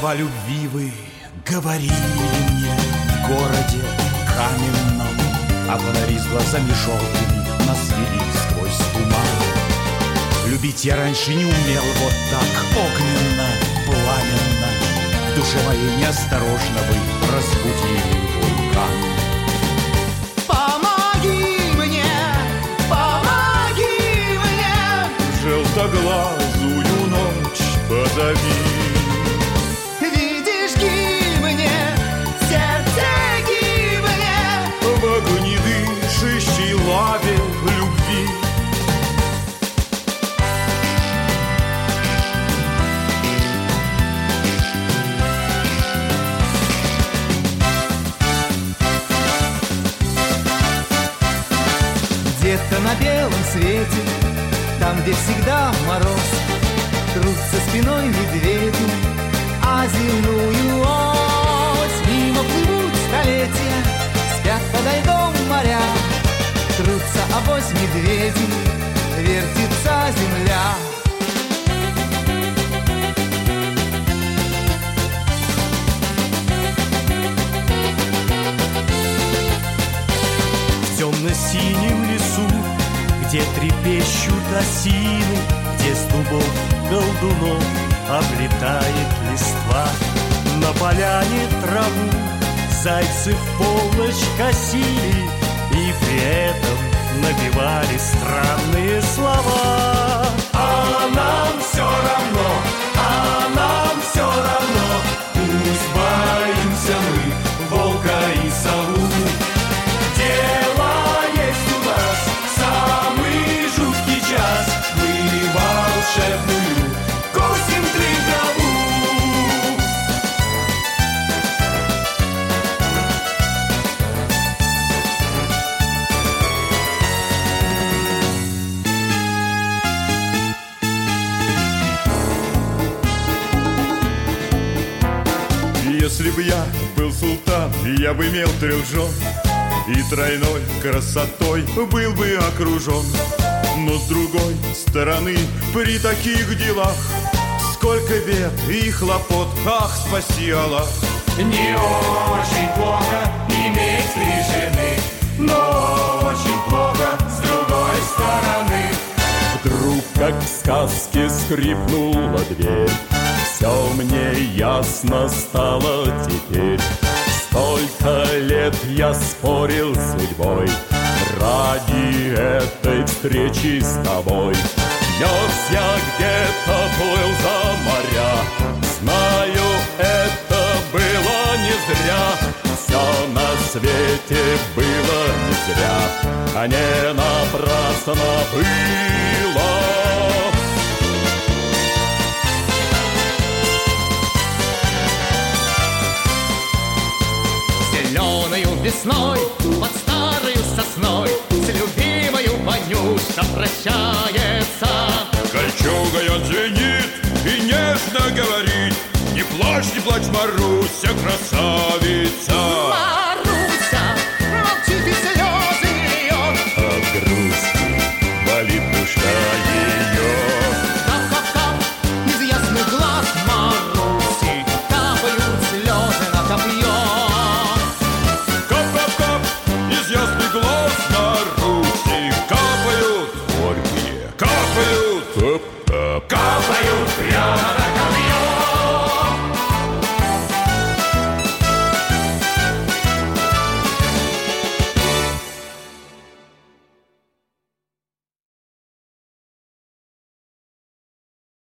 Слова любви вы говорили мне в городе каменном, а фонари с глазами желтыми нас вели сквозь туман. Любить я раньше не умел вот так огненно, пламенно. В душе моей неосторожно вы разбудили вулкан. Желтоглазую ночь позови. Видишь гибне, сердце гибне В огнедышащей лаве любви. Где-то на белом свете, там, где всегда мороз, трутся спиной медведи, а земную ось мимо плывут столетия, спят подо льдом моря. Трутся авось медведи, вертится земля. В темно-синем лесу, где трепещут осины, где с дубов колдунов облетает листва. На поляне траву зайцы в полночь косили и при этом напевали странные слова. А нам все равно, а нам все равно, пусть боимся мы волка и сову. Дело есть у нас самый жуткий час, мы волшебную косим траву. Если бы я был султан, я бы имел 3 жен, и тройной красотой был бы окружен. Но с другой стороны, при таких делах сколько бед и хлопот, ах, спаси Аллах. Не очень плохо иметь 3 жены, но очень плохо с другой стороны. Вдруг, как в сказке, скрипнула дверь. Все мне ясно стало теперь. Столько лет я спорил с судьбой ради этой встречи с тобой. Нес я где-то, плыл за моря. Знаю, это было не зря. Все на свете было не зря, а не напрасно было. Зеленою весной под старою сосной с любимою Ванюша прощается. Кольчугой он звенит и нежно говорит: не плачь, Маруся, красавица. Маруся молчит и слезы льет. От грусти болит душа ее. Кап-кап-кап из ясных глаз Маруси капают слезы на копье. Кап-кап-кап из ясных глаз Маруси капают горькие, капают, капают прямо